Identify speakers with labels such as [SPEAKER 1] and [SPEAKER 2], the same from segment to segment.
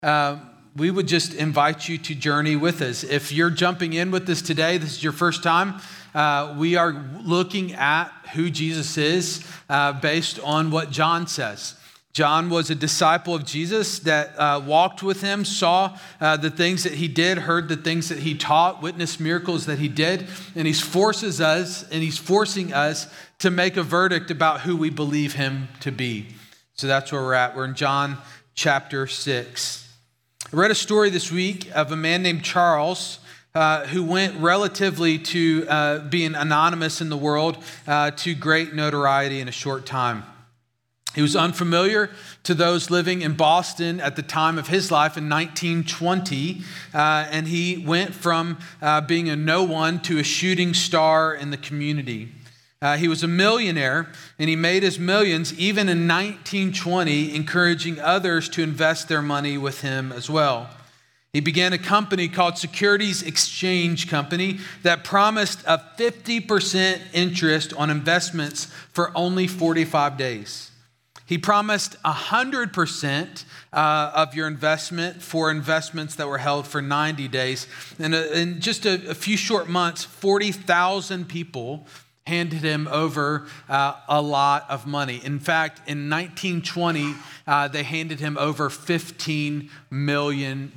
[SPEAKER 1] we would just invite you to journey with us. If you're jumping in with us today, this is your first time, we are looking at who Jesus is based on what John says. John was a disciple of Jesus that walked with him, saw the things that he did, heard the things that he taught, witnessed miracles that he did, and he's forcing us to make a verdict about who we believe him to be. So that's where we're at. We're in John chapter 6. I read a story this week of a man named Charles who went relatively to being anonymous in the world to great notoriety in a short time. He was unfamiliar to those living in Boston at the time of his life in 1920, and he went from being a no one to a shooting star in the community. He was a millionaire, and he made his millions even in 1920, encouraging others to invest their money with him as well. He began a company called Securities Exchange Company that promised a 50% interest on investments for only 45 days. He promised 100% of your investment for investments that were held for 90 days. And in just a few short months, 40,000 people handed him over a lot of money. In fact, in 1920, they handed him over $15 million in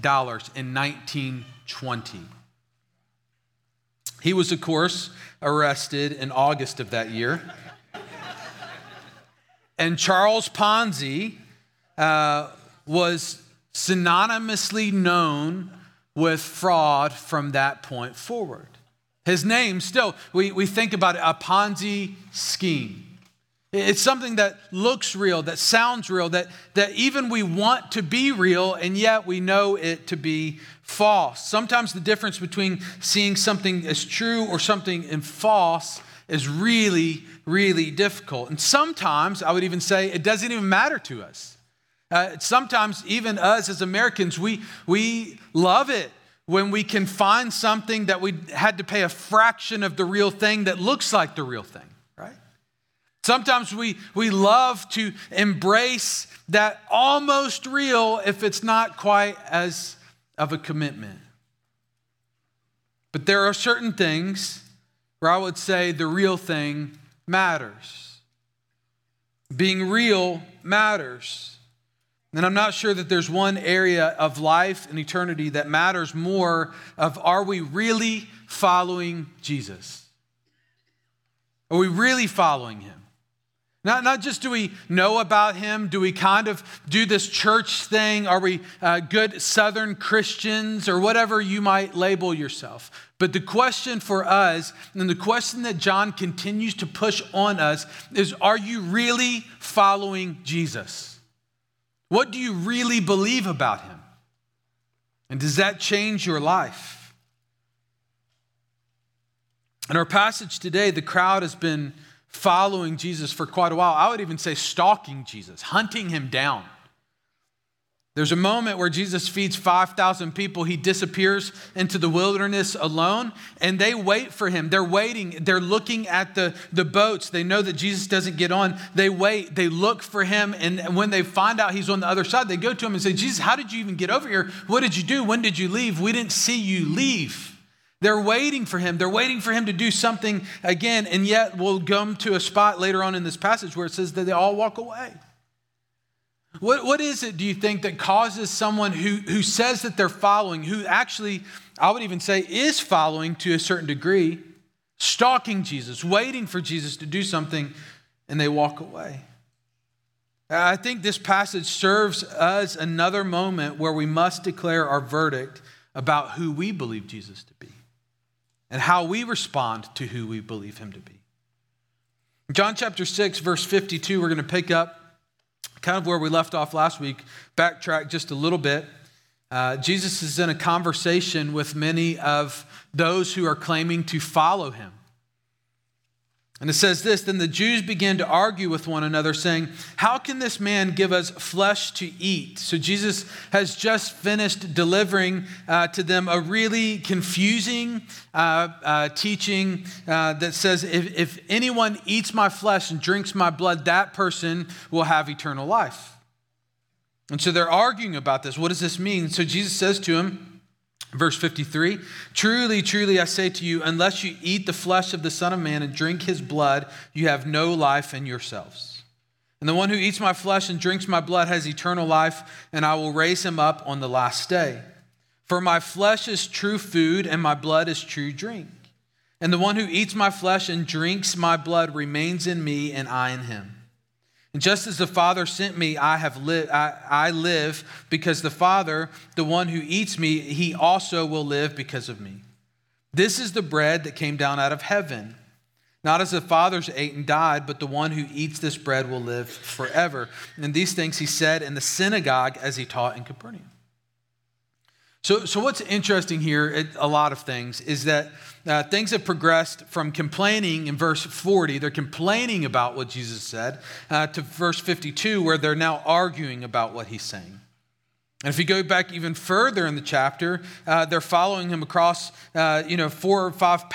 [SPEAKER 1] 1920. He was, of course, arrested in August of that year. And Charles Ponzi was synonymously known with fraud from that point forward. His name still, we think about it, a Ponzi scheme. It's something that looks real, that sounds real, that even we want to be real, and yet we know it to be false. Sometimes the difference between seeing something as true or something as false is really, really difficult. And sometimes, I would even say, it doesn't even matter to us. Sometimes, even us as Americans, we love it when we can find something that we had to pay a fraction of the real thing that looks like the real thing, right? Sometimes we love to embrace that almost real if it's not quite as of a commitment. But there are certain things where I would say the real thing matters. Being real matters. And I'm not sure that there's one area of life and eternity that matters more of, are we really following Jesus? Are we really following him? Not just do we know about him, do we kind of do this church thing? Are we good Southern Christians or whatever you might label yourself? But the question for us, and the question that John continues to push on us, is, are you really following Jesus? What do you really believe about him? And does that change your life? In our passage today, the crowd has been following Jesus for quite a while. I would even say stalking Jesus, hunting him down. There's a moment where Jesus feeds 5,000 people. He disappears into the wilderness alone, and they wait for him. They're waiting. They're looking at the boats. They know that Jesus doesn't get on. They wait. They look for him, and when they find out he's on the other side, they go to him and say, Jesus, how did you even get over here? What did you do? When did you leave? We didn't see you leave. They're waiting for him. They're waiting for him to do something again, and yet we'll come to a spot later on in this passage where it says that they all walk away. What is it, do you think, that causes someone who says that they're following, who actually, I would even say, is following to a certain degree, stalking Jesus, waiting for Jesus to do something, and they walk away? I think this passage serves as another moment where we must declare our verdict about who we believe Jesus to be and how we respond to who we believe him to be. John chapter 6, verse 52, we're going to pick up kind of where we left off last week, backtrack just a little bit. Jesus is in a conversation with many of those who are claiming to follow him. And it says this, then the Jews began to argue with one another, saying, how can this man give us flesh to eat? So Jesus has just finished delivering to them a really confusing teaching that says, if anyone eats my flesh and drinks my blood, that person will have eternal life. And so they're arguing about this. What does this mean? So Jesus says to him, verse 53, "Truly, truly, I say to you, unless you eat the flesh of the Son of Man and drink his blood, you have no life in yourselves. And the one who eats my flesh and drinks my blood has eternal life, and I will raise him up on the last day. For my flesh is true food, and my blood is true drink. And the one who eats my flesh and drinks my blood remains in me, and I in him. And just as the Father sent me, I live because the Father, the one who eats me, he also will live because of me. This is the bread that came down out of heaven. Not as the fathers ate and died, but the one who eats this bread will live forever." And these things he said in the synagogue as he taught in Capernaum. So what's interesting here, a lot of things, is that things have progressed from complaining in verse 40, they're complaining about what Jesus said, to verse 52, where they're now arguing about what he's saying. And if you go back even further in the chapter, they're following him across, 4 or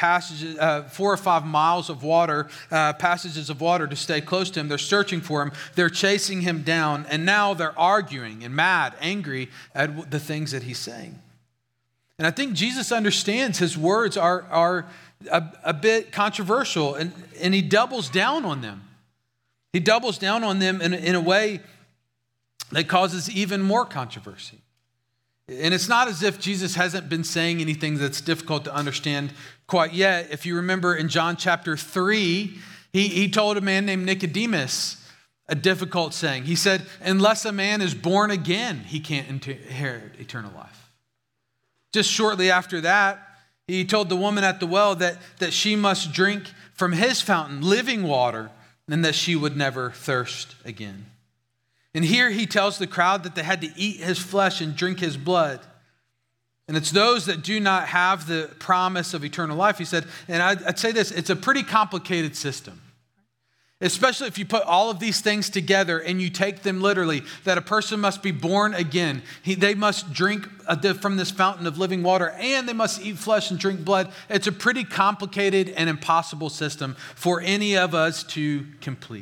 [SPEAKER 1] 5 miles of water, passages of water to stay close to him. They're searching for him. They're chasing him down. And now they're arguing and mad, angry at the things that he's saying. And I think Jesus understands his words are a bit controversial, and he doubles down on them. He doubles down on them in a way that causes even more controversy. And it's not as if Jesus hasn't been saying anything that's difficult to understand quite yet. If you remember in John chapter 3, he told a man named Nicodemus a difficult saying. He said, "Unless a man is born again, he can't inherit eternal life." Just shortly after that, he told the woman at the well that she must drink from his fountain, living water, and that she would never thirst again. And here he tells the crowd that they had to eat his flesh and drink his blood. And it's those that do not have the promise of eternal life. He said, and I'd say this, it's a pretty complicated system. Especially if you put all of these things together and you take them literally, that a person must be born again. They must drink from this fountain of living water, and they must eat flesh and drink blood. It's a pretty complicated and impossible system for any of us to complete.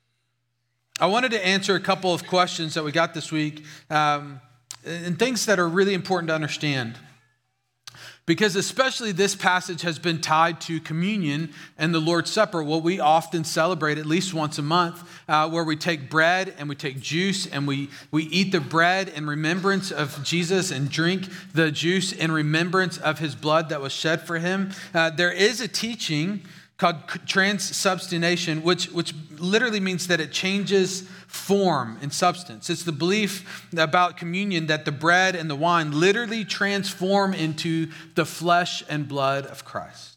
[SPEAKER 1] I wanted to answer a couple of questions that we got this week, and things that are really important to understand. Because especially this passage has been tied to communion and the Lord's Supper, what we often celebrate at least once a month, where we take bread and we take juice and we eat the bread in remembrance of Jesus and drink the juice in remembrance of his blood that was shed for him. There is a teaching called transubstantiation, which literally means that it changes form and substance. It's the belief about communion that the bread and the wine literally transform into the flesh and blood of Christ.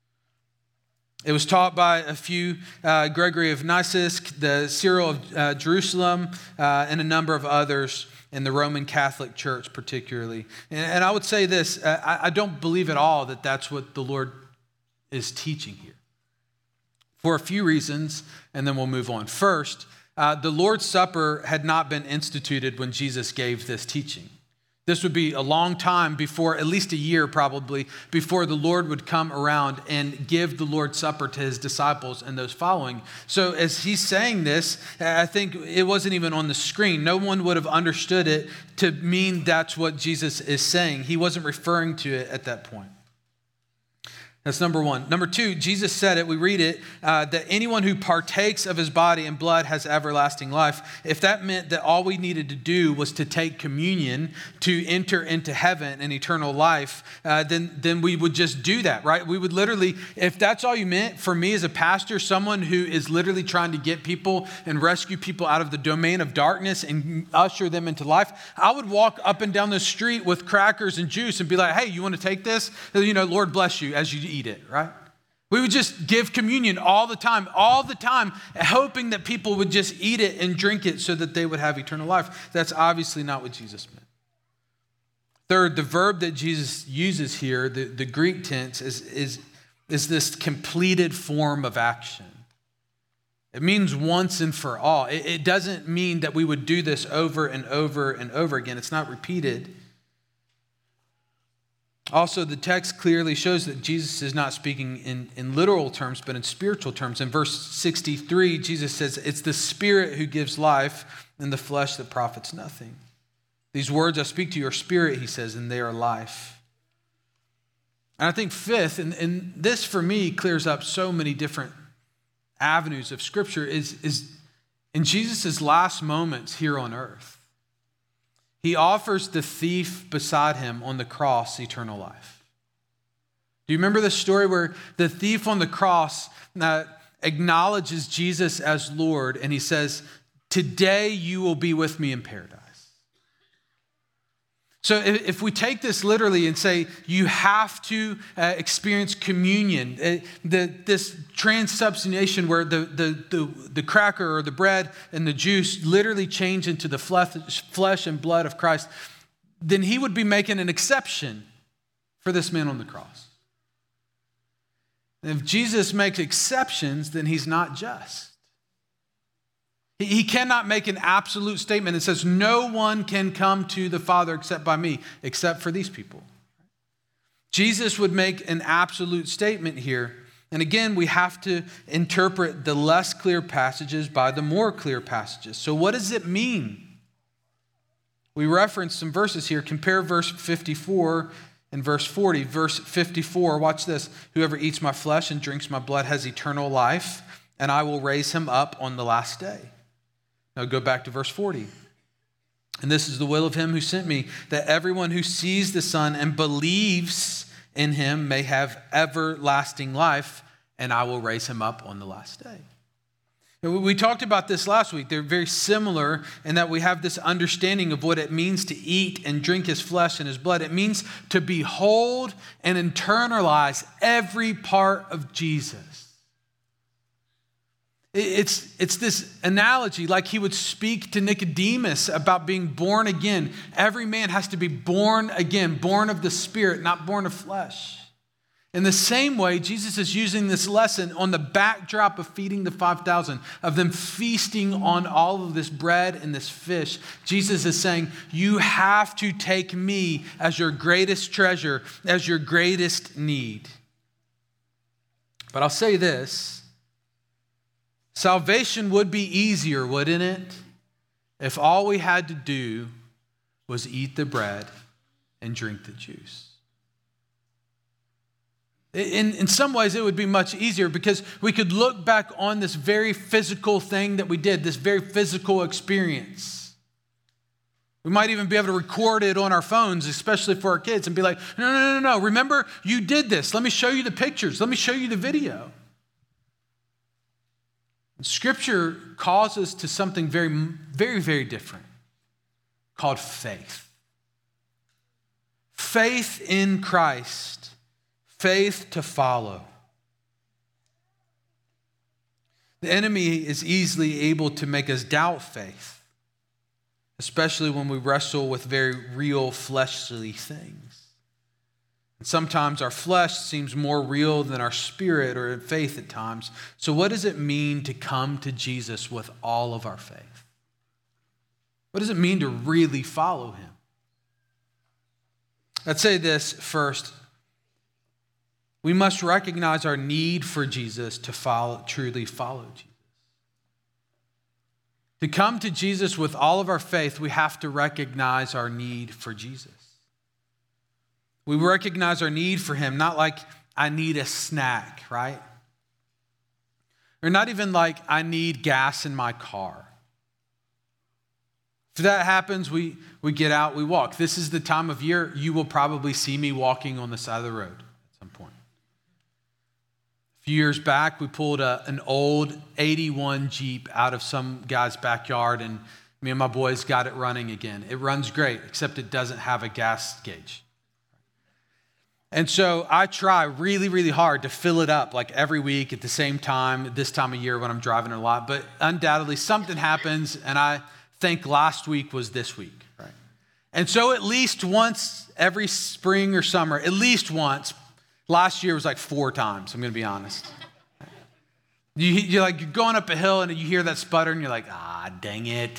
[SPEAKER 1] It was taught by a few, Gregory of Nyssa, the Cyril of Jerusalem, and a number of others in the Roman Catholic Church particularly. And I would say this, I don't believe at all that that's what the Lord is teaching here. For a few reasons, and then we'll move on. First, the Lord's Supper had not been instituted when Jesus gave this teaching. This would be a long time before, at least a year probably, before the Lord would come around and give the Lord's Supper to his disciples and those following. So as he's saying this, I think it wasn't even on the screen. No one would have understood it to mean that's what Jesus is saying. He wasn't referring to it at that point. That's number one. Number two, Jesus said it, we read it, that anyone who partakes of his body and blood has everlasting life. If that meant that all we needed to do was to take communion to enter into heaven and eternal life, then we would just do that, right? We would literally, if that's all you meant, for me as a pastor, someone who is literally trying to get people and rescue people out of the domain of darkness and usher them into life, I would walk up and down the street with crackers and juice and be like, hey, you want to take this? Lord bless you as you eat it, right? We would just give communion all the time, hoping that people would just eat it and drink it so that they would have eternal life. That's obviously not what Jesus meant. Third, the verb that Jesus uses here, the Greek tense, is this completed form of action. It means once and for all. It doesn't mean that we would do this over and over and over again. It's not repeated. Also, the text clearly shows that Jesus is not speaking in literal terms, but in spiritual terms. In verse 63, Jesus says, it's the Spirit who gives life and the flesh that profits nothing. These words I speak to you are spirit, he says, and they are life. And I think fifth, and this for me clears up so many different avenues of Scripture, is in Jesus' last moments here on earth. He offers the thief beside him on the cross eternal life. Do you remember the story where the thief on the cross acknowledges Jesus as Lord, and he says, "Today you will be with me in paradise." So if we take this literally and say you have to experience communion, this transubstantiation where the cracker or the bread and the juice literally change into the flesh and blood of Christ, then he would be making an exception for this man on the cross. And if Jesus makes exceptions, then he's not just. He cannot make an absolute statement that says, no one can come to the Father except by me, except for these people. Jesus would make an absolute statement here. And again, we have to interpret the less clear passages by the more clear passages. So what does it mean? We reference some verses here. Compare verse 54 and verse 40. Verse 54, watch this. Whoever eats my flesh and drinks my blood has eternal life, and I will raise him up on the last day. Now go back to verse 40. And this is the will of him who sent me, that everyone who sees the Son and believes in him may have everlasting life, and I will raise him up on the last day. We talked about this last week. They're very similar in that we have this understanding of what it means to eat and drink his flesh and his blood. It means to behold and internalize every part of Jesus. It's this analogy like he would speak to Nicodemus about being born again. Every man has to be born again, born of the Spirit, not born of flesh. In the same way, Jesus is using this lesson on the backdrop of feeding the 5,000, of them feasting on all of this bread and this fish. Jesus is saying, you have to take me as your greatest treasure, as your greatest need. But I'll say this. Salvation would be easier, wouldn't it, if all we had to do was eat the bread and drink the juice. In some ways, it would be much easier because we could look back on this very physical thing that we did, this very physical experience. We might even be able to record it on our phones, especially for our kids, and be like, no. Remember, you did this. Let me show you the pictures. Let me show you the video. Scripture calls us to something very, very, very different called faith. Faith in Christ. Faith to follow. The enemy is easily able to make us doubt faith, especially when we wrestle with very real fleshly things. And sometimes our flesh seems more real than our spirit or faith at times. So what does it mean to come to Jesus with all of our faith? What does it mean to really follow him? Let's say this first. We must recognize our need for Jesus to truly follow Jesus. To come to Jesus with all of our faith, we have to recognize our need for Jesus. We recognize our need for him, not like I need a snack, right? Or not even like I need gas in my car. If that happens, we get out, we walk. This is the time of year you will probably see me walking on the side of the road at some point. A few years back, we pulled an old 81 Jeep out of some guy's backyard, and me and my boys got it running again. It runs great, except it doesn't have a gas gauge. And so I try really, really hard to fill it up like every week at the same time, this time of year when I'm driving a lot. But undoubtedly something happens, and I think last week was this week, right? And so at least once every spring or summer, at least once, last year was like 4 times, I'm going to be honest. You're going up a hill and you hear that sputter and you're like, dang it.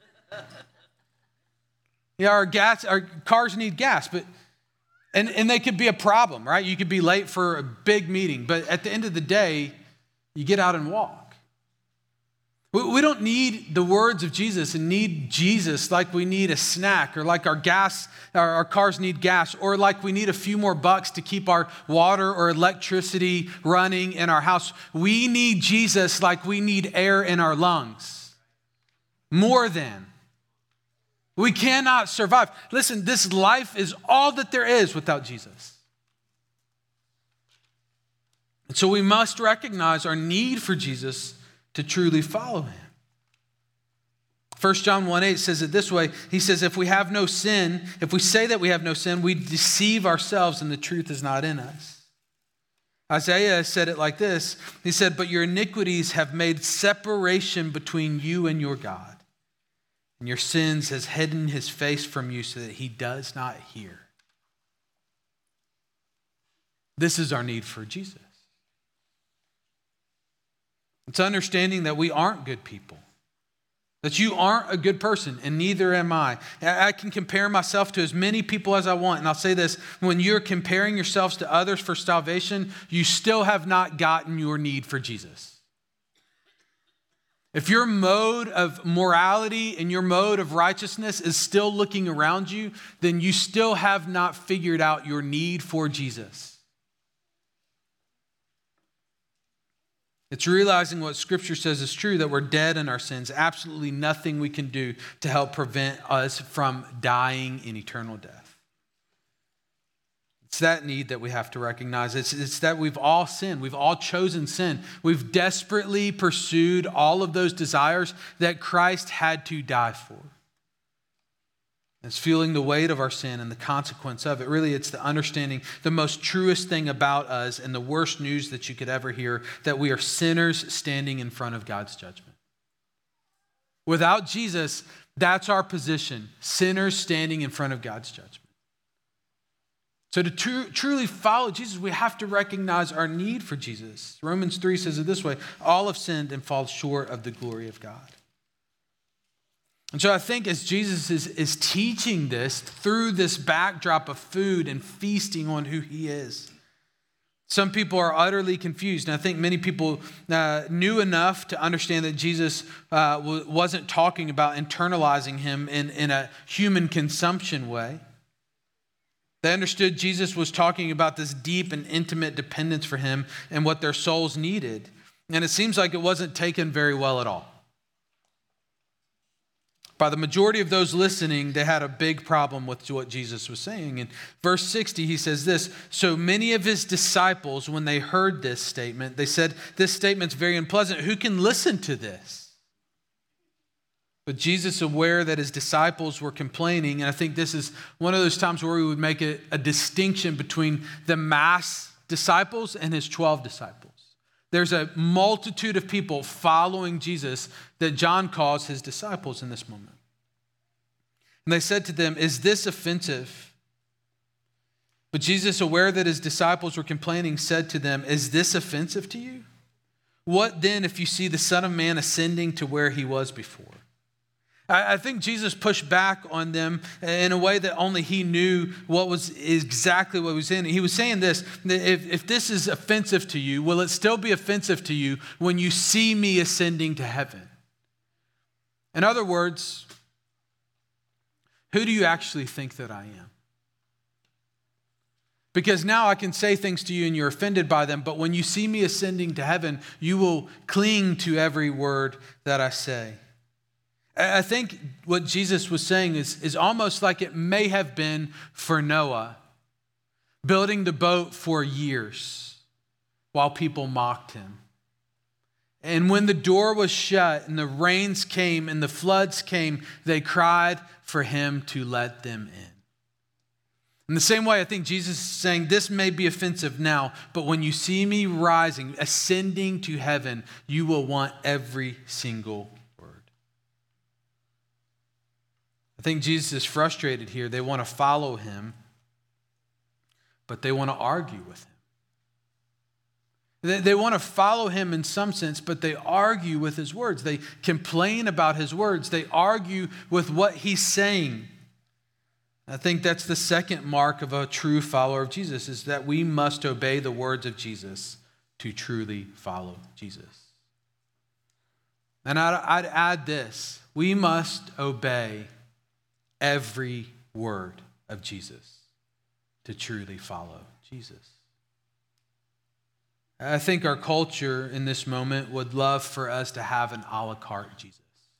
[SPEAKER 1] Yeah, our cars need gas, but And they could be a problem, right? You could be late for a big meeting, but at the end of the day, you get out and walk. We don't need the words of Jesus and need Jesus like we need a snack, or like our cars need gas, or like we need a few more bucks to keep our water or electricity running in our house. We need Jesus like we need air in our lungs. More than. We cannot survive. Listen, this life is all that there is without Jesus. And so we must recognize our need for Jesus to truly follow him. 1 John 1:8 says it this way. He says, if we have no sin, if we say that we have no sin, we deceive ourselves and the truth is not in us. Isaiah said it like this. He said, but your iniquities have made separation between you and your God. And your sins has hidden his face from you so that he does not hear. This is our need for Jesus. It's understanding that we aren't good people. That you aren't a good person, and neither am I. I can compare myself to as many people as I want. And I'll say this, when you're comparing yourselves to others for salvation, you still have not gotten your need for Jesus. If your mode of morality and your mode of righteousness is still looking around you, then you still have not figured out your need for Jesus. It's realizing what Scripture says is true, that we're dead in our sins. Absolutely nothing we can do to help prevent us from dying in eternal death. It's that need that we have to recognize. It's that we've all sinned. We've all chosen sin. We've desperately pursued all of those desires that Christ had to die for. It's feeling the weight of our sin and the consequence of it. Really, it's the understanding the most truest thing about us and the worst news that you could ever hear, that we are sinners standing in front of God's judgment. Without Jesus, that's our position, sinners standing in front of God's judgment. So to truly follow Jesus, we have to recognize our need for Jesus. Romans 3 says it this way, all have sinned and fall short of the glory of God. And so I think as Jesus is teaching this through this backdrop of food and feasting on who he is, some people are utterly confused. And I think many people knew enough to understand that Jesus wasn't talking about internalizing him in a human consumption way. They understood Jesus was talking about this deep and intimate dependence for him and what their souls needed. And it seems like it wasn't taken very well at all. By the majority of those listening, they had a big problem with what Jesus was saying. In verse 60, he says this, so many of his disciples, when they heard this statement, they said, this statement's very unpleasant. Who can listen to this? But Jesus, aware that his disciples were complaining, and I think this is one of those times where we would make a distinction between the mass disciples and his 12 disciples. There's a multitude of people following Jesus that John calls his disciples in this moment. And they said to them, is this offensive? But Jesus, aware that his disciples were complaining, said to them, is this offensive to you? What then if you see the Son of Man ascending to where he was before? I think Jesus pushed back on them in a way that only he knew what was exactly what was in it. He was saying this, if this is offensive to you, will it still be offensive to you when you see me ascending to heaven? In other words, who do you actually think that I am? Because now I can say things to you and you're offended by them, but when you see me ascending to heaven, you will cling to every word that I say. I think what Jesus was saying is almost like it may have been for Noah, building the boat for years while people mocked him. And when the door was shut and the rains came and the floods came, they cried for him to let them in. In the same way, I think Jesus is saying this may be offensive now, but when you see me rising, ascending to heaven, you will want every single word. I think Jesus is frustrated here. They want to follow him, but they want to argue with him. They want to follow him in some sense, but they argue with his words. They complain about his words. They argue with what he's saying. I think that's the second mark of a true follower of Jesus, is that we must obey the words of Jesus to truly follow Jesus. And I'd add this: we must obey every word of Jesus to truly follow Jesus. I think our culture in this moment would love for us to have an a la carte Jesus,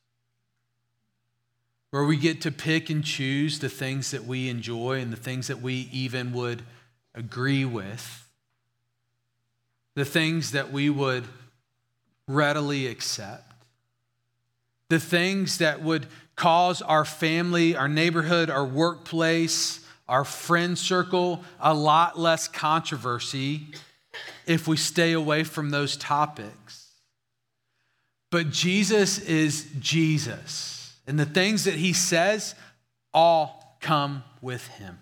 [SPEAKER 1] where we get to pick and choose the things that we enjoy and the things that we even would agree with, the things that we would readily accept, the things that would cause our family, our neighborhood, our workplace, our friend circle a lot less controversy if we stay away from those topics. But Jesus is Jesus, and the things that he says all come with him.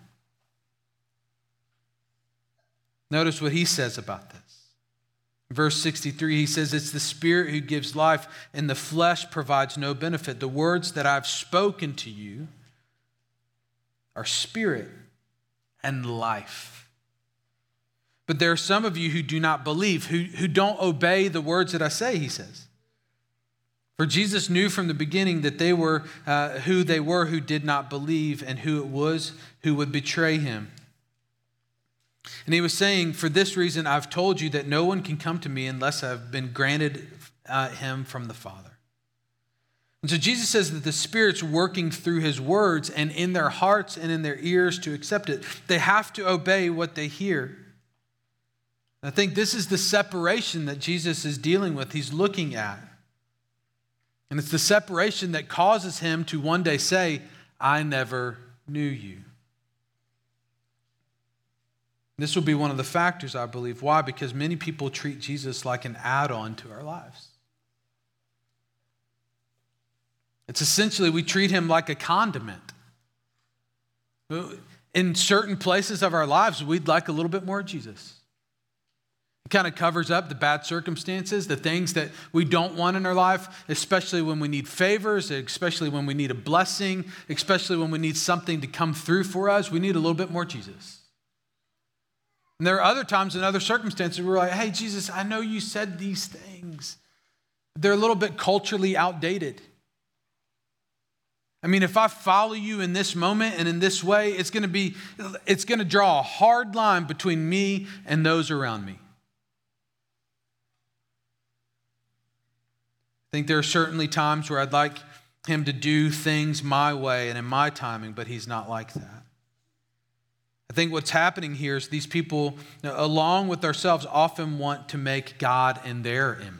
[SPEAKER 1] Notice what he says about this. Verse 63, he says, it's the Spirit who gives life, and the flesh provides no benefit. The words that I've spoken to you are spirit and life. But there are some of you who do not believe, who don't obey the words that I say, he says. For Jesus knew from the beginning that they were who they were who did not believe, and who it was who would betray him. And he was saying, for this reason, I've told you that no one can come to me unless I've been granted him from the Father. And so Jesus says that the Spirit's working through his words and in their hearts and in their ears to accept it. They have to obey what they hear. I think this is the separation that Jesus is dealing with, he's looking at. And it's the separation that causes him to one day say, I never knew you. This will be one of the factors, I believe. Why? Because many people treat Jesus like an add-on to our lives. It's essentially, we treat him like a condiment. In certain places of our lives, we'd like a little bit more of Jesus. It kind of covers up the bad circumstances, the things that we don't want in our life, especially when we need favors, especially when we need a blessing, especially when we need something to come through for us. We need a little bit more Jesus. And there are other times in other circumstances where we're like, hey, Jesus, I know you said these things. They're a little bit culturally outdated. I mean, if I follow you in this moment and in this way, it's going to draw a hard line between me and those around me. I think there are certainly times where I'd like him to do things my way and in my timing, but he's not like that. I think what's happening here is these people, along with ourselves, often want to make God in their image.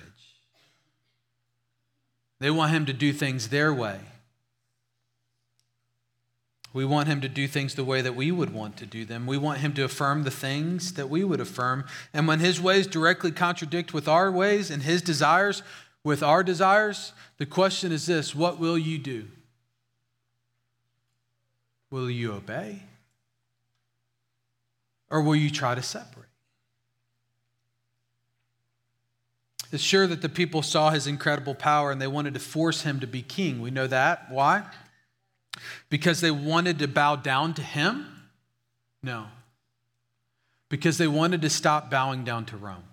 [SPEAKER 1] They want him to do things their way. We want him to do things the way that we would want to do them. We want him to affirm the things that we would affirm. And when his ways directly contradict with our ways and his desires with our desires, the question is this: what will you do? Will you obey? Or will you try to separate? It's sure that the people saw his incredible power and they wanted to force him to be king. We know that. Why? Because they wanted to bow down to him? No. Because they wanted to stop bowing down to Rome.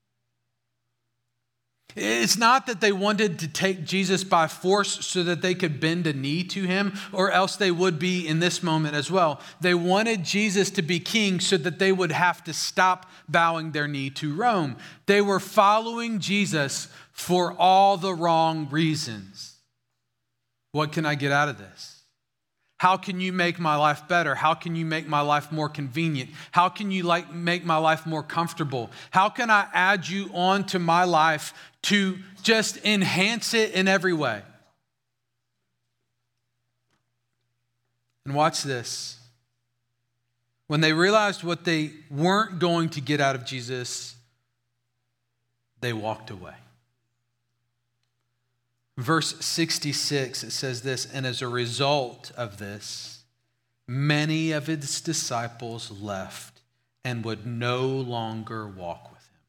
[SPEAKER 1] It's not that they wanted to take Jesus by force so that they could bend a knee to him, or else they would be in this moment as well. They wanted Jesus to be king so that they would have to stop bowing their knee to Rome. They were following Jesus for all the wrong reasons. What can I get out of this? How can you make my life better? How can you make my life more convenient? How can you make my life more comfortable? How can I add you on to my life to just enhance it in every way? And watch this. When they realized what they weren't going to get out of Jesus, they walked away. Verse 66, it says this, and as a result of this, many of his disciples left and would no longer walk with him.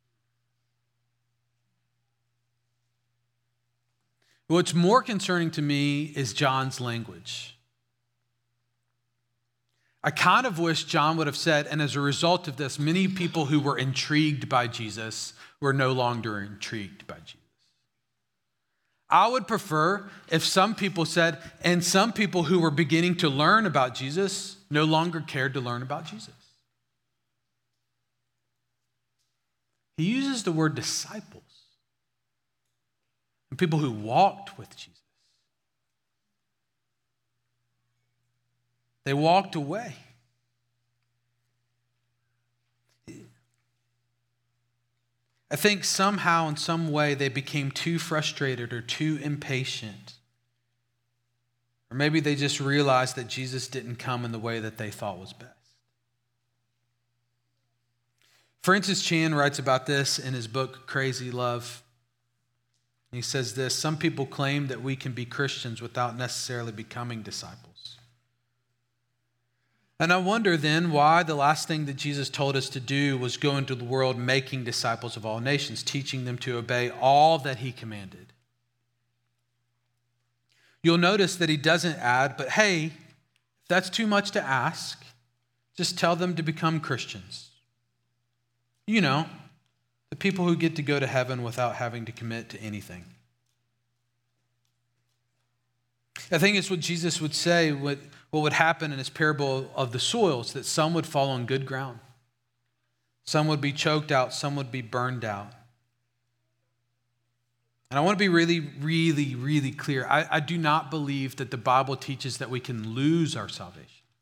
[SPEAKER 1] What's more concerning to me is John's language. I kind of wish John would have said, and as a result of this, many people who were intrigued by Jesus were no longer intrigued by Jesus. I would prefer if some people said, and some people who were beginning to learn about Jesus no longer cared to learn about Jesus. He uses the word disciples, and people who walked with Jesus. They walked away. I think somehow, in some way, they became too frustrated or too impatient. Or maybe they just realized that Jesus didn't come in the way that they thought was best. Francis Chan writes about this in his book, Crazy Love. He says this: some people claim that we can be Christians without necessarily becoming disciples. And I wonder then why the last thing that Jesus told us to do was go into the world making disciples of all nations, teaching them to obey all that he commanded. You'll notice that he doesn't add, but hey, if that's too much to ask, just tell them to become Christians. You know, the people who get to go to heaven without having to commit to anything. I think it's what Jesus would say, what would happen in his parable of the soils, that some would fall on good ground. Some would be choked out, some would be burned out. And I want to be really, really, really clear. I do not believe that the Bible teaches that we can lose our salvation.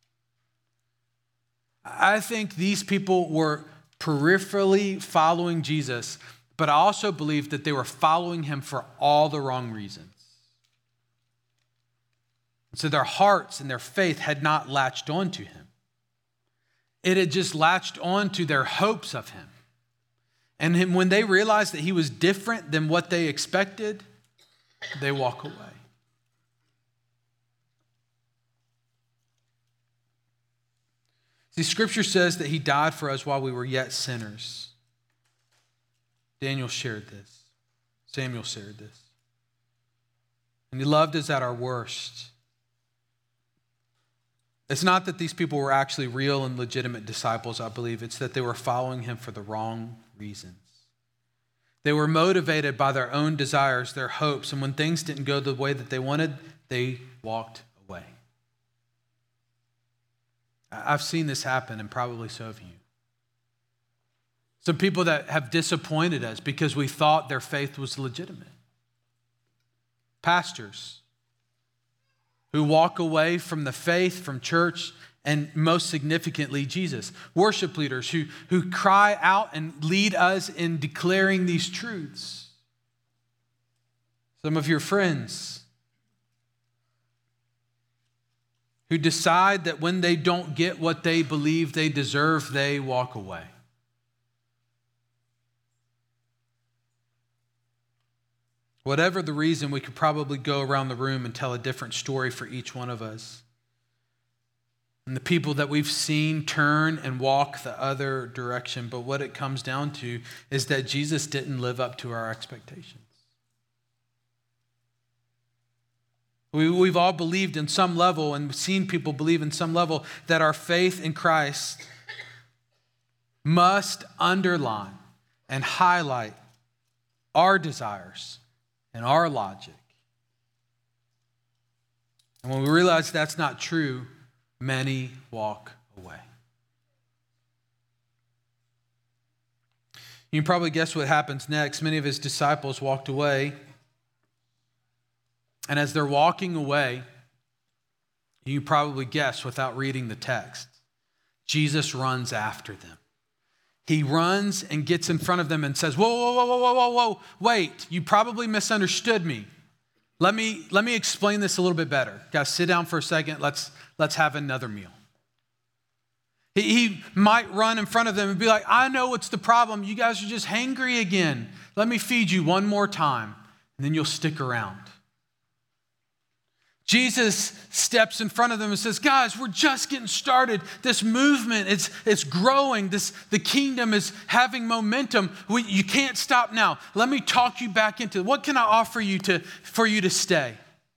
[SPEAKER 1] I think these people were peripherally following Jesus, but I also believe that they were following him for all the wrong reasons. So their hearts and their faith had not latched onto him. It had just latched onto their hopes of him. And when they realized that he was different than what they expected, they walk away. See, Scripture says that he died for us while we were yet sinners. Daniel shared this. Samuel shared this. And he loved us at our worst. It's not that these people were actually real and legitimate disciples, I believe. It's that they were following him for the wrong reasons. They were motivated by their own desires, their hopes, and when things didn't go the way that they wanted, they walked away. I've seen this happen, and probably so have you. Some people that have disappointed us because we thought their faith was legitimate. Pastors who walk away from the faith, from church, and most significantly, Jesus. Worship leaders who cry out and lead us in declaring these truths. Some of your friends who decide that when they don't get what they believe they deserve, they walk away. Whatever the reason, we could probably go around the room and tell a different story for each one of us. And the people that we've seen turn and walk the other direction. But what it comes down to is that Jesus didn't live up to our expectations. We've all believed in some level and seen people believe in some level that our faith in Christ must underline and highlight our desires and our logic. And when we realize that's not true, many walk away. You can probably guess what happens next. Many of his disciples walked away. And as they're walking away, you probably guess without reading the text, Jesus runs after them. He runs and gets in front of them and says, whoa, wait, you probably misunderstood me. Let me explain this a little bit better. Guys, sit down for a second. Let's have another meal. He might run in front of them and be like, I know what's the problem. You guys are just hangry again. Let me feed you one more time, and then you'll stick around. Jesus steps in front of them and says, guys, we're just getting started. This movement, it's growing. The kingdom is having momentum. You can't stop now. Let me talk you back into it. What can I offer you for you to stay?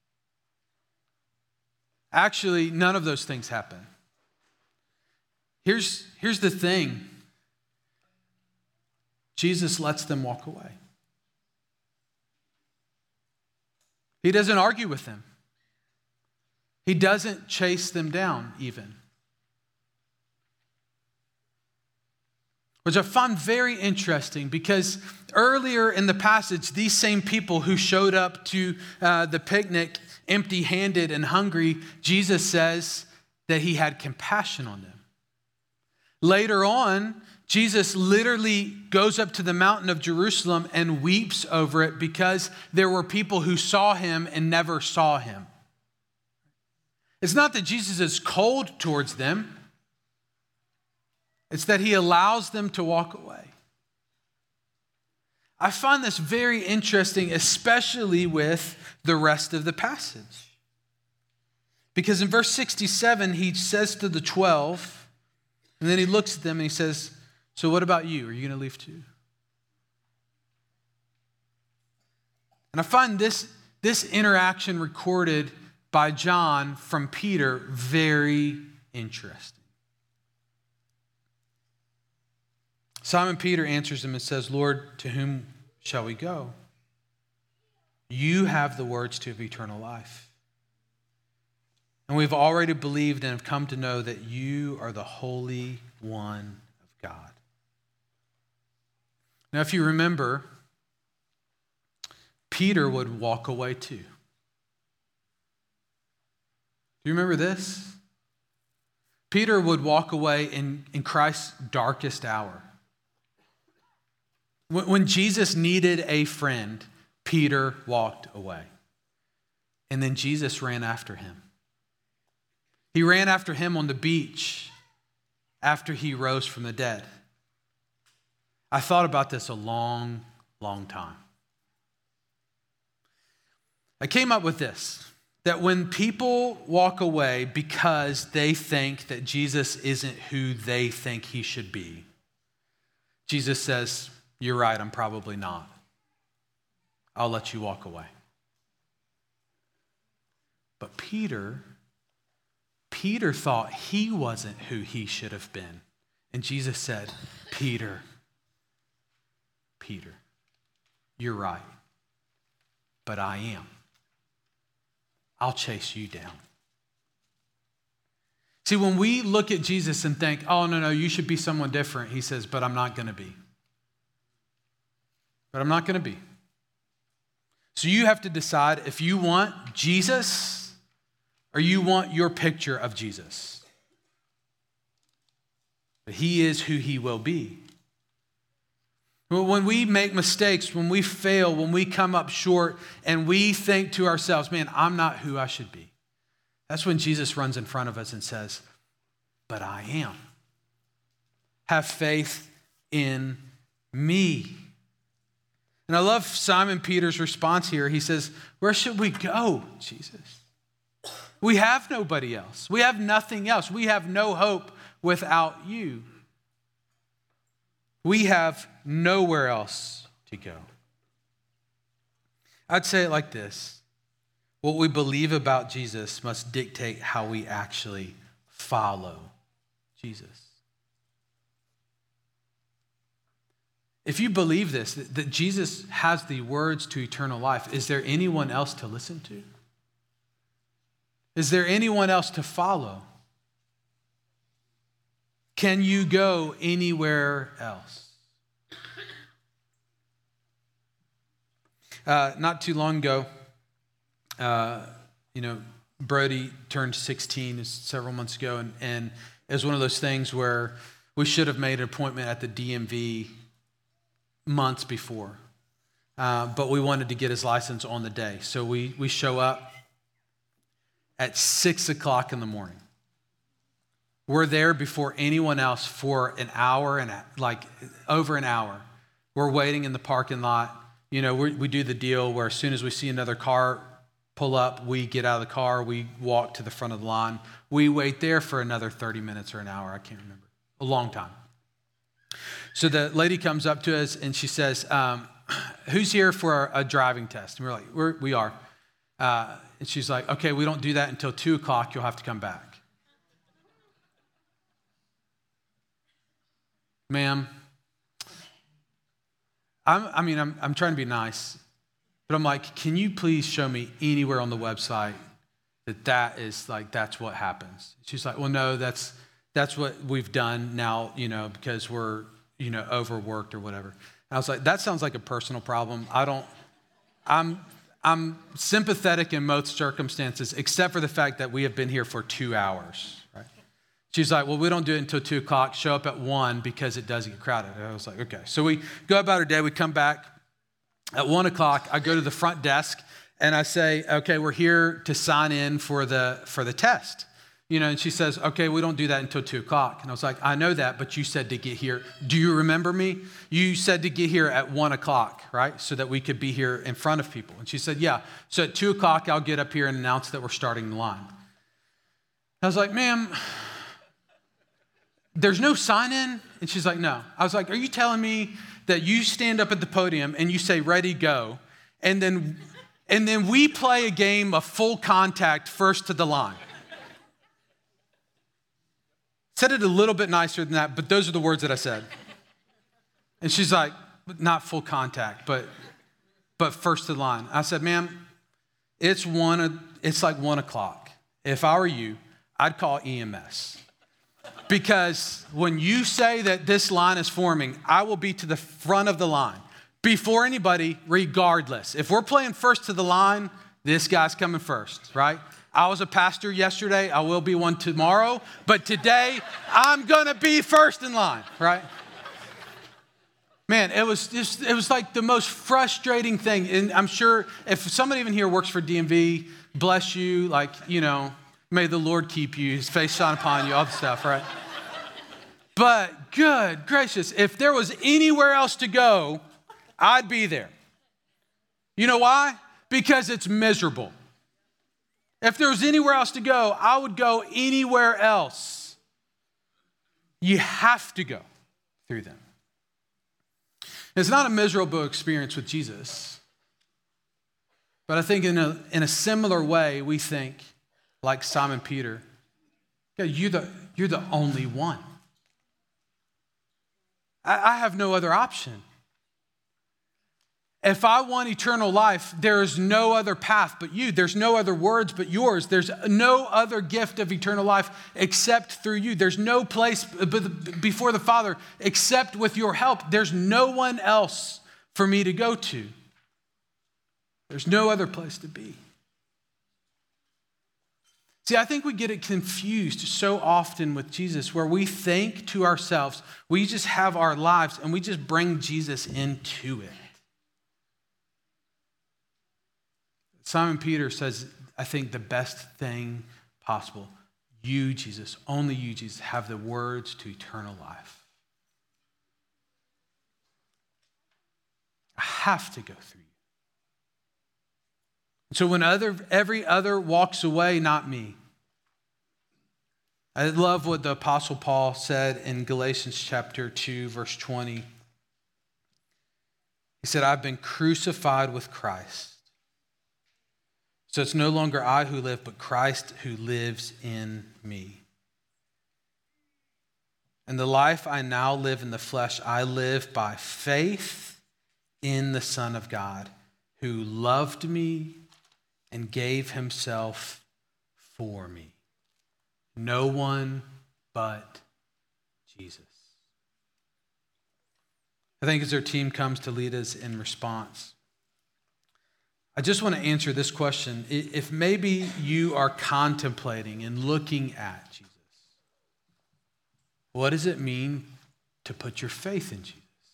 [SPEAKER 1] Actually, none of those things happen. Here's the thing. Jesus lets them walk away. He doesn't argue with them. He doesn't chase them down even. Which I find very interesting because earlier in the passage, these same people who showed up to the picnic empty-handed and hungry, Jesus says that he had compassion on them. Later on, Jesus literally goes up to the mountain of Jerusalem and weeps over it because there were people who saw him and never saw him. It's not that Jesus is cold towards them. It's that he allows them to walk away. I find this very interesting, especially with the rest of the passage. Because in verse 67, he says to the 12, and then he looks at them and he says, so what about you? Are you going to leave too? And I find this interaction recorded by John from Peter very interesting. Simon Peter answers him and says, Lord, to whom shall we go? You have the words to eternal life. And we've already believed and have come to know that you are the Holy One of God. Now, if you remember, Peter would walk away too. Do you remember this? Peter would walk away in Christ's darkest hour. When Jesus needed a friend, Peter walked away. And then Jesus ran after him. He ran after him on the beach after he rose from the dead. I thought about this a long, long time. I came up with this, that when people walk away because they think that Jesus isn't who they think he should be, Jesus says, you're right, I'm probably not. I'll let you walk away. But Peter thought he wasn't who he should have been. And Jesus said, Peter, you're right, but I am. I'll chase you down. See, when we look at Jesus and think, oh, no, you should be someone different, he says, but I'm not going to be. But I'm not going to be. So you have to decide if you want Jesus or you want your picture of Jesus. But he is who he will be. When we make mistakes, when we fail, when we come up short, and we think to ourselves, man, I'm not who I should be. That's when Jesus runs in front of us and says, but I am. Have faith in me. And I love Simon Peter's response here. He says, where should we go, Jesus? We have nobody else. We have nothing else. We have no hope without you. We have nowhere else to go. I'd say it like this. What we believe about Jesus must dictate how we actually follow Jesus. If you believe this, that Jesus has the words to eternal life, is there anyone else to listen to? Is there anyone else to follow? Can you go anywhere else? Not too long ago, Brody turned 16 several months ago, and it was one of those things where we should have made an appointment at the DMV months before, but we wanted to get his license on the day. So we show up at 6 o'clock in the morning. We're there before anyone else for an hour and over an hour. We're waiting in the parking lot. We do the deal where as soon as we see another car pull up, we get out of the car, we walk to the front of the line. We wait there for another 30 minutes or an hour. I can't remember. A long time. So the lady comes up to us and she says, who's here for a driving test? And we're like, we are. And she's like, okay, we don't do that until 2 o'clock. You'll have to come back. Ma'am, I'm trying to be nice. But I'm like, can you please show me anywhere on the website that's what happens? She's like, well, no, that's what we've done now, because we're, overworked or whatever. And I was like, that sounds like a personal problem. I'm sympathetic in most circumstances, except for the fact that we have been here for 2 hours, right? She's like, well, we don't do it until 2:00, show up at 1 because it does get crowded. And I was like, okay. So we go about our day, we come back at 1:00, I go to the front desk and I say, okay, we're here to sign in for the test. And she says, okay, we don't do that until 2:00. And I was like, I know that, but you said to get here. Do you remember me? You said to get here at 1:00, right? So that we could be here in front of people. And she said, yeah. So at 2:00, I'll get up here and announce that we're starting the line. I was like, ma'am, there's no sign in? And she's like, no. I was like, are you telling me that you stand up at the podium and you say, ready, go, and then we play a game of full contact first to the line? Said it a little bit nicer than that, but those are the words that I said. And she's like, not full contact, but first to the line. I said, ma'am, it's like 1:00. If I were you, I'd call EMS. Because when you say that this line is forming, I will be to the front of the line before anybody, regardless. If we're playing first to the line, this guy's coming first, right? I was a pastor yesterday. I will be one tomorrow. But today, I'm going to be first in line, right? Man, it was like the most frustrating thing. And I'm sure if somebody even here works for DMV, bless you, may the Lord keep you, his face shine upon you, all the stuff, right? But good gracious, if there was anywhere else to go, I'd be there. You know why? Because it's miserable. If there was anywhere else to go, I would go anywhere else. You have to go through them. It's not a miserable experience with Jesus. But I think in a similar way, we think, like Simon Peter, you're the only one. I have no other option. If I want eternal life, there is no other path but you. There's no other words but yours. There's no other gift of eternal life except through you. There's no place before the Father except with your help. There's no one else for me to go to. There's no other place to be. See, I think we get it confused so often with Jesus, where we think to ourselves, we just have our lives and we just bring Jesus into it. Simon Peter says, I think the best thing possible, you, Jesus, only you, Jesus, have the words to eternal life. I have to go through you. So when every other walks away, not me. I love what the Apostle Paul said in Galatians chapter 2, verse 20. He said, I've been crucified with Christ. So it's no longer I who live, but Christ who lives in me. And the life I now live in the flesh, I live by faith in the Son of God, who loved me and gave himself for me. No one but Jesus. I think as our team comes to lead us in response, I just want to answer this question. If maybe you are contemplating and looking at Jesus, what does it mean to put your faith in Jesus?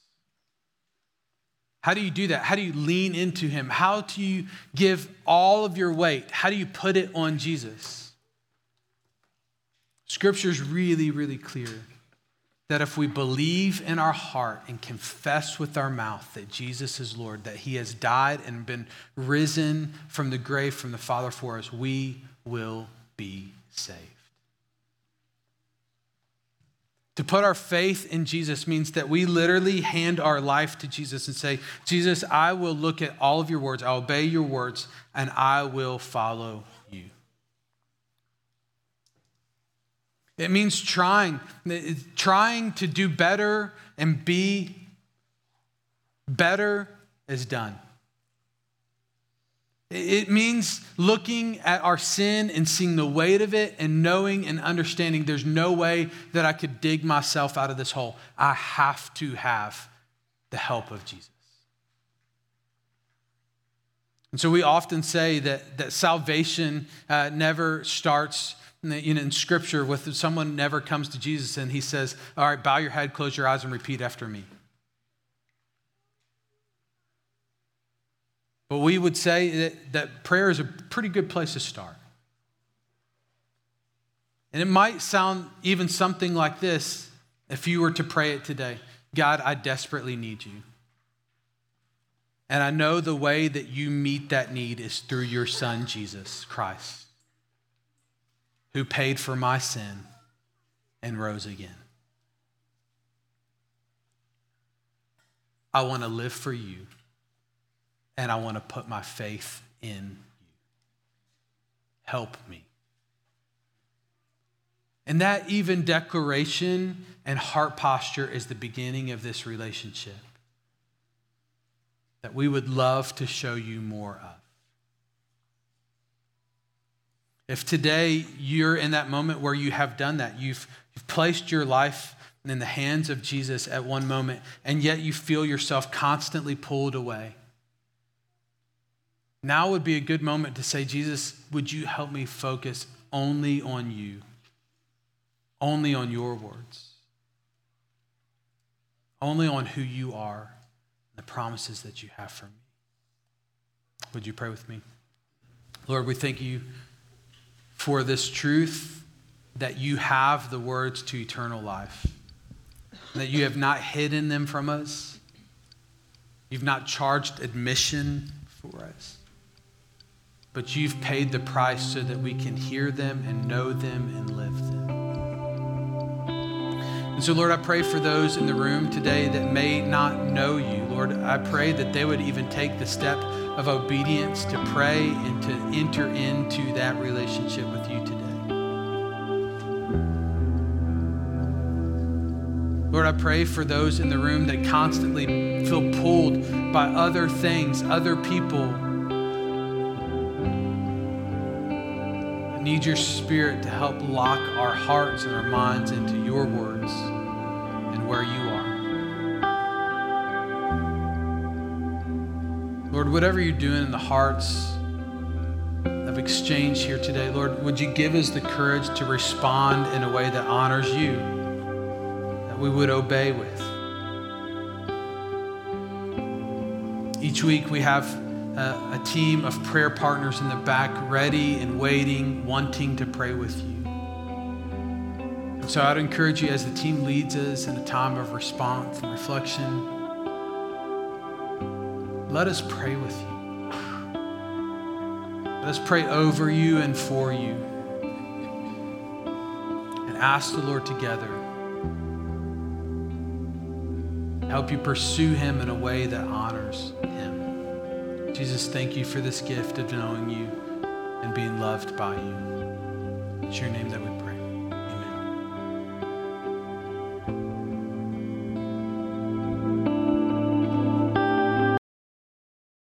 [SPEAKER 1] How do you do that? How do you lean into him? How do you give all of your weight? How do you put it on Jesus? Scripture is really, really clear that if we believe in our heart and confess with our mouth that Jesus is Lord, that he has died and been risen from the grave from the Father for us, we will be saved. To put our faith in Jesus means that we literally hand our life to Jesus and say, Jesus, I will look at all of your words, I'll obey your words, and I will follow you. It means trying to do better and be better is done. It means looking at our sin and seeing the weight of it and knowing and understanding there's no way that I could dig myself out of this hole. I have to have the help of Jesus. And so we often say that salvation never starts in Scripture with someone never comes to Jesus and he says, all right, bow your head, close your eyes, and repeat after me. But we would say that prayer is a pretty good place to start. And it might sound even something like this if you were to pray it today. God, I desperately need you. And I know the way that you meet that need is through your Son, Jesus Christ, who paid for my sin and rose again. I want to live for you. And I want to put my faith in you. Help me. And that even declaration and heart posture is the beginning of this relationship that we would love to show you more of. If today you're in that moment where you have done that, you've placed your life in the hands of Jesus at one moment, and yet you feel yourself constantly pulled away, now would be a good moment to say, Jesus, would you help me focus only on you, only on your words, only on who you are, and the promises that you have for me. Would you pray with me? Lord, we thank you for this truth that you have the words to eternal life, that you have not hidden them from us. You've not charged admission for us. But you've paid the price so that we can hear them and know them and live them. And so, Lord, I pray for those in the room today that may not know you. Lord, I pray that they would even take the step of obedience to pray and to enter into that relationship with you today. Lord, I pray for those in the room that constantly feel pulled by other things, other people, need your Spirit to help lock our hearts and our minds into your words and where you are. Lord, whatever you're doing in the hearts of exchange here today, Lord, would you give us the courage to respond in a way that honors you, that we would obey with. Each week we have a team of prayer partners in the back, ready and waiting, wanting to pray with you. And so I'd encourage you as the team leads us in a time of response and reflection, let us pray with you. Let us pray over you and for you and ask the Lord together, help you pursue him in a way that honors him. Jesus, thank you for this gift of knowing you and being loved by you. It's your name that we pray.